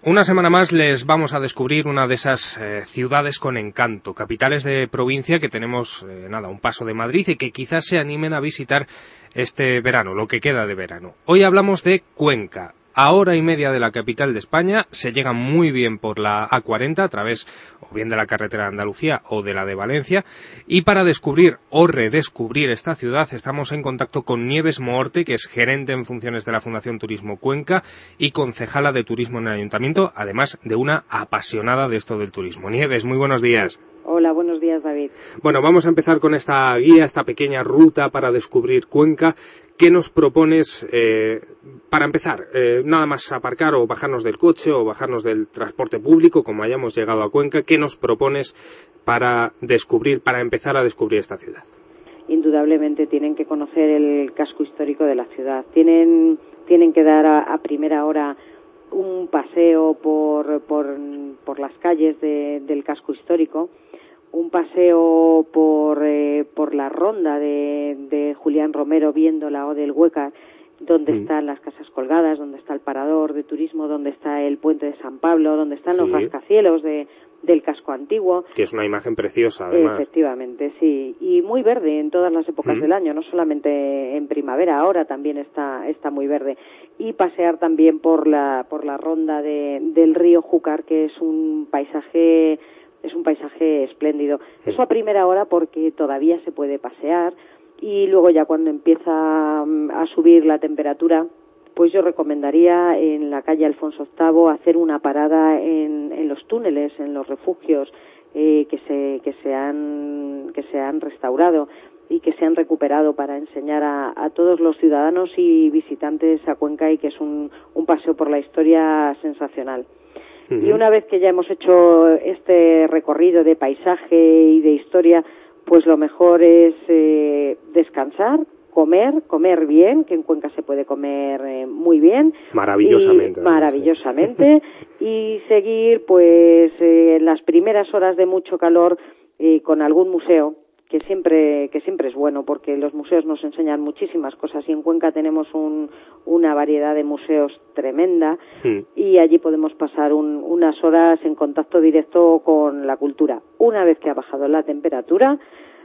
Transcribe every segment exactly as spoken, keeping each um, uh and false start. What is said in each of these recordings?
Una semana más les vamos a descubrir una de esas eh, ciudades con encanto, capitales de provincia que tenemos, eh, nada, un paso de Madrid y que quizás se animen a visitar este verano, lo que queda de verano. Hoy hablamos de Cuenca. A hora y media de la capital de España, se llega muy bien por la A cuarenta a través o bien de la carretera de Andalucía o de la de Valencia, y para descubrir o redescubrir esta ciudad estamos en contacto con Nieves Moorte, que es gerente en funciones de la Fundación Turismo Cuenca y concejala de turismo en el Ayuntamiento, además de una apasionada de esto del turismo. Nieves, muy buenos días. Hola, buenos días, David. Bueno, vamos a empezar con esta guía, esta pequeña ruta para descubrir Cuenca. ¿Qué nos propones eh, para empezar? Eh, nada más aparcar o bajarnos del coche o bajarnos del transporte público, como hayamos llegado a Cuenca, ¿qué nos propones para descubrir, para empezar a descubrir esta ciudad? Indudablemente tienen que conocer el casco histórico de la ciudad. Tienen, tienen que dar a, a primera hora un paseo por, por, por las calles de, del casco histórico, un paseo por, eh, por la ronda de, de Julián Romero viendo la O del Huécar, donde mm. están las casas colgadas, donde está el parador de turismo, donde está el puente de San Pablo, donde están sí. los rascacielos de, del casco antiguo. Que es una imagen preciosa, además. Efectivamente, sí. Y muy verde en todas las épocas mm. del año, no solamente en primavera, ahora también está, está muy verde. Y pasear también por la, por la ronda de, del río Júcar, que es un paisaje... Es un paisaje espléndido. Eso a primera hora porque todavía se puede pasear y luego ya cuando empieza a subir la temperatura, pues yo recomendaría en la calle Alfonso octavo hacer una parada en, en los túneles, en los refugios eh, que se que se han que se han restaurado y que se han recuperado para enseñar a, a todos los ciudadanos y visitantes a Cuenca, y que es un, un paseo por la historia sensacional. Uh-huh. Y una vez que ya hemos hecho este recorrido de paisaje y de historia, pues lo mejor es eh, descansar, comer, comer bien, que en Cuenca se puede comer eh, muy bien. Maravillosamente. Y, maravillosamente. Y seguir, pues, eh, las primeras horas de mucho calor eh, con algún museo, que siempre que siempre es bueno, porque los museos nos enseñan muchísimas cosas y en Cuenca tenemos un, una variedad de museos tremenda sí. y allí podemos pasar un, unas horas en contacto directo con la cultura. Una vez que ha bajado la temperatura,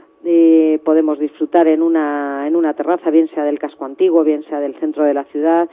eh, podemos disfrutar en una en una terraza, bien sea del casco antiguo, bien sea del centro de la ciudad,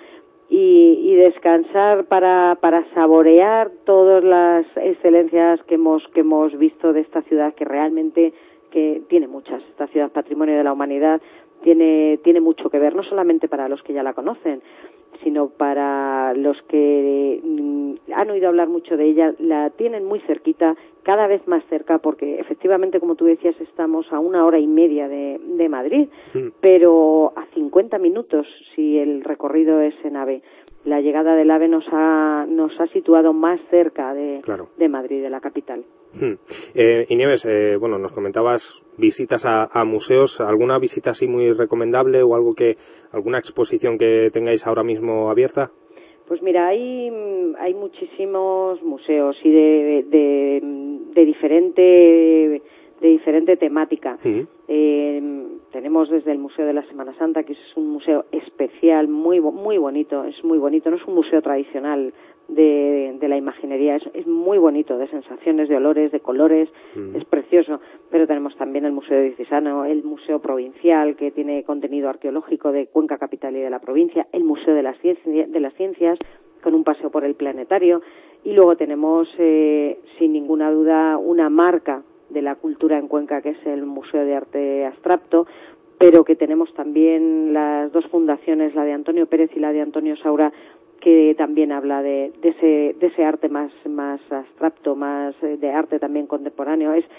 y, y descansar para para saborear todas las excelencias que hemos que hemos visto de esta ciudad, que realmente que tiene muchas. Esta ciudad patrimonio de la humanidad tiene tiene mucho que ver, no solamente para los que ya la conocen, sino para los que mm, han oído hablar mucho de ella, la tienen muy cerquita, cada vez más cerca, porque efectivamente, como tú decías, estamos a una hora y media de, de Madrid, sí. pero a cincuenta minutos si el recorrido es en AVE. La llegada del AVE nos ha nos ha situado más cerca de, claro. de Madrid, de la capital. Hmm. Eh, y Nieves, eh, bueno, nos comentabas visitas a, a museos. ¿Alguna visita así muy recomendable o algo que alguna exposición que tengáis ahora mismo abierta? Pues mira, hay hay muchísimos museos y de de, de diferente de diferente temática. Uh-huh. Eh, tenemos desde el Museo de la Semana Santa, que es un museo especial, muy muy bonito, es muy bonito, no es un museo tradicional de, de la imaginería, es, es muy bonito, de sensaciones, de olores, de colores, uh-huh. es precioso. Pero tenemos también el Museo Diocesano, el Museo Provincial, que tiene contenido arqueológico de Cuenca capital y de la provincia, el Museo de las Ciencias, de las Ciencias con un paseo por el planetario, y luego tenemos, eh, sin ninguna duda, una marca de la cultura en Cuenca, que es el Museo de Arte Abstracto, pero que tenemos también las dos fundaciones, la de Antonio Pérez y la de Antonio Saura, que también habla de, de ese de ese arte más más abstracto, más eh, de arte también contemporáneo. Es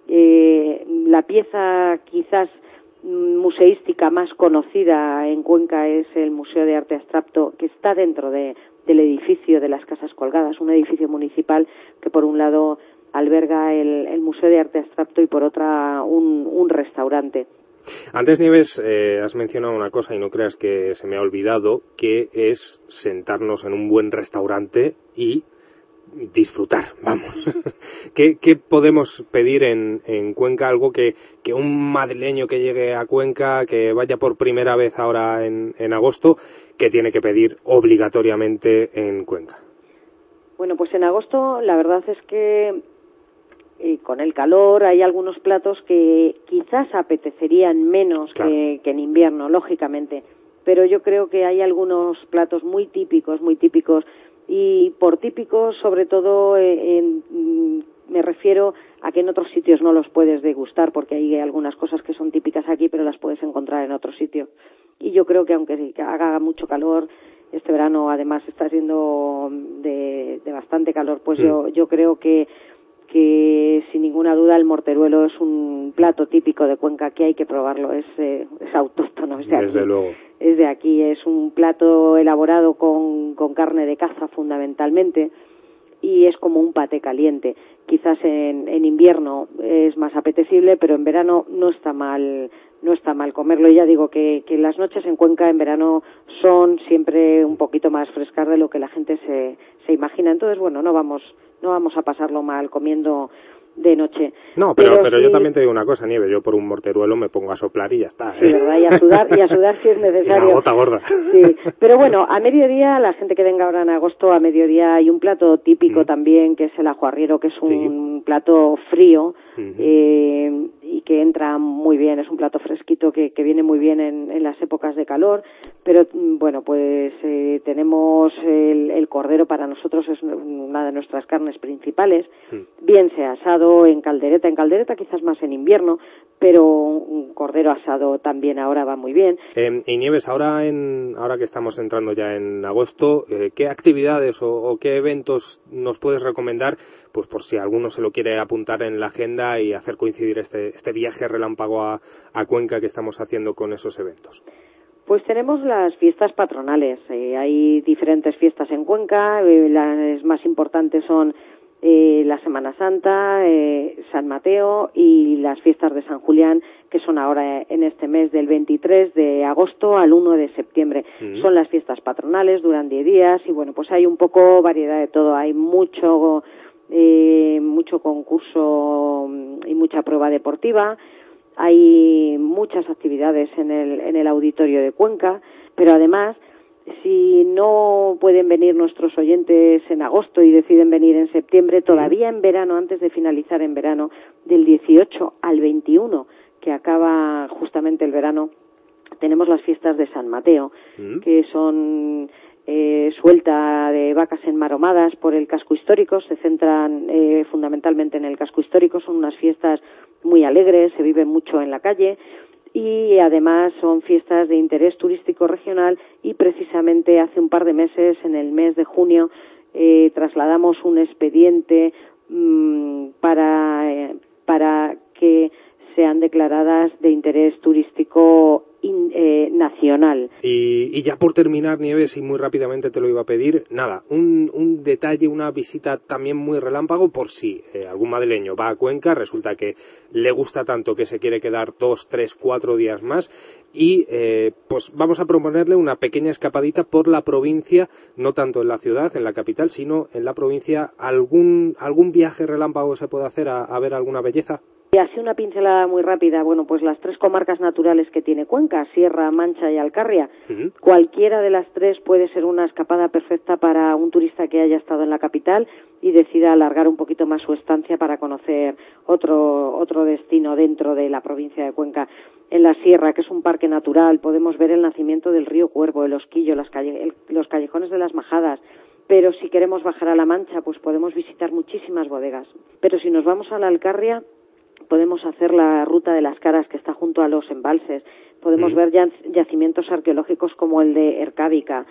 eh, la pieza quizás museística más conocida en Cuenca es el Museo de Arte Abstracto, que está dentro de, del edificio de las Casas Colgadas, un edificio municipal que por un lado alberga el, el Museo de Arte Abstracto y por otra un, un restaurante. Antes, Nieves, eh, has mencionado una cosa y no creas que se me ha olvidado, que es sentarnos en un buen restaurante y disfrutar, vamos. ¿Qué, qué podemos pedir en, en Cuenca? Algo que, que un madrileño que llegue a Cuenca, que vaya por primera vez ahora en, en agosto, que tiene que pedir obligatoriamente en Cuenca. Bueno, pues en agosto la verdad es que eh, con el calor hay algunos platos que quizás apetecerían menos claro. que, que en invierno, lógicamente, pero yo creo que hay algunos platos muy típicos, muy típicos, y por típicos sobre todo eh, en, me refiero a que en otros sitios no los puedes degustar, porque hay algunas cosas que son típicas aquí pero las puedes encontrar en otro sitio, y yo creo que aunque haga mucho calor, este verano además está siendo de, de bastante calor, pues sí. yo, yo creo que que sin ninguna duda el morteruelo es un plato típico de Cuenca que hay que probarlo, es, eh, es autóctono, es de Desde aquí, luego. es de aquí, es un plato elaborado con, con carne de caza fundamentalmente, y es como un paté caliente. Quizás en, en invierno es más apetecible, pero en verano no está mal, no está mal comerlo. Y ya digo que, que las noches en Cuenca en verano son siempre un poquito más frescas de lo que la gente se, se imagina. Entonces, bueno, no vamos, no vamos a pasarlo mal comiendo de noche. No, pero, pero, pero sí, yo también te digo una cosa, Nieve, yo por un morteruelo me pongo a soplar y ya está. ¿eh? Sí, verdad, y a sudar, y a sudar si es necesario. Y la gota gorda. Sí, pero bueno, a mediodía, la gente que venga ahora en agosto, a mediodía hay un plato típico mm. también, que es el ajo arriero, que es un sí. plato frío, uh-huh. eh, y que entra muy bien, es un plato fresquito que, que viene muy bien en, en las épocas de calor, pero bueno, pues eh, tenemos el, el cordero, para nosotros es una de nuestras carnes principales, mm. bien sea asado, en caldereta, en caldereta quizás más en invierno, pero un cordero asado también ahora va muy bien. Eh, y Nieves, ahora en ahora que estamos entrando ya en agosto, eh, ¿qué actividades o, o qué eventos nos puedes recomendar, pues por si alguno se lo quiere apuntar en la agenda y hacer coincidir este, este viaje relámpago a, a Cuenca que estamos haciendo con esos eventos? Pues tenemos las fiestas patronales, eh, hay diferentes fiestas en Cuenca, eh, las más importantes son Eh, la Semana Santa, eh, San Mateo y las fiestas de San Julián, que son ahora en este mes del veintitrés de agosto al uno de septiembre. Mm. Son las fiestas patronales, duran diez días y bueno, pues hay un poco variedad de todo, hay mucho, eh, mucho concurso y mucha prueba deportiva, hay muchas actividades en el, en el auditorio de Cuenca, pero además, si no pueden venir nuestros oyentes en agosto y deciden venir en septiembre, todavía en verano, antes de finalizar en verano, del dieciocho al veintiuno, que acaba justamente el verano, tenemos las fiestas de San Mateo, ¿Mm? que son eh, suelta de vacas enmaromadas por el casco histórico, se centran eh, fundamentalmente en el casco histórico, son unas fiestas muy alegres, se vive mucho en la calle, y además son fiestas de interés turístico regional, y precisamente hace un par de meses, en el mes de junio, eh, trasladamos un expediente mmm, para, eh, para que sean declaradas de interés turístico in, eh, nacional. Y, y ya por terminar, Nieves, y muy rápidamente te lo iba a pedir, nada, un, un detalle, una visita también muy relámpago, por si eh, algún madrileño va a Cuenca, resulta que le gusta tanto que se quiere quedar dos, tres, cuatro días más, y eh, pues vamos a proponerle una pequeña escapadita por la provincia, no tanto en la ciudad, en la capital, sino en la provincia. ¿Algún, algún viaje relámpago se puede hacer a, a ver alguna belleza? Y así una pincelada muy rápida, bueno, pues las tres comarcas naturales que tiene Cuenca, Sierra, Mancha y Alcarria, uh-huh. cualquiera de las tres puede ser una escapada perfecta para un turista que haya estado en la capital y decida alargar un poquito más su estancia para conocer otro, otro destino dentro de la provincia de Cuenca. En la Sierra, que es un parque natural, podemos ver el nacimiento del río Cuervo, el Osquillo, las calle, el, los callejones de las Majadas. Pero si queremos bajar a la Mancha, pues podemos visitar muchísimas bodegas. Pero si nos vamos a la Alcarria, podemos hacer la ruta de las Caras, que está junto a los embalses, podemos mm. ver yacimientos arqueológicos como el de Ercábica,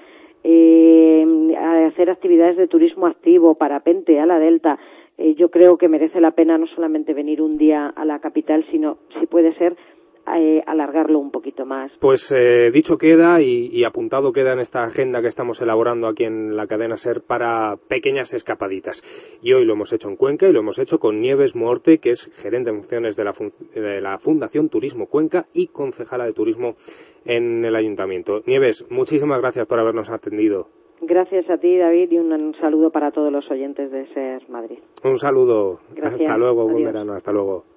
eh, hacer actividades de turismo activo, parapente a la Delta. Eh, yo creo que merece la pena no solamente venir un día a la capital, sino, si puede ser, Eh, alargarlo un poquito más. Pues eh, dicho queda y, y apuntado queda en esta agenda que estamos elaborando aquí en la cadena SER para pequeñas escapaditas. Y hoy lo hemos hecho en Cuenca y lo hemos hecho con Nieves Muorte, que es gerente de funciones de la, fun- de la Fundación Turismo Cuenca y concejala de turismo en el ayuntamiento. Nieves, muchísimas gracias por habernos atendido. Gracias a ti, David, y un, un saludo para todos los oyentes de SER Madrid. Un saludo. Gracias. Hasta luego, Adiós. buen verano, hasta luego.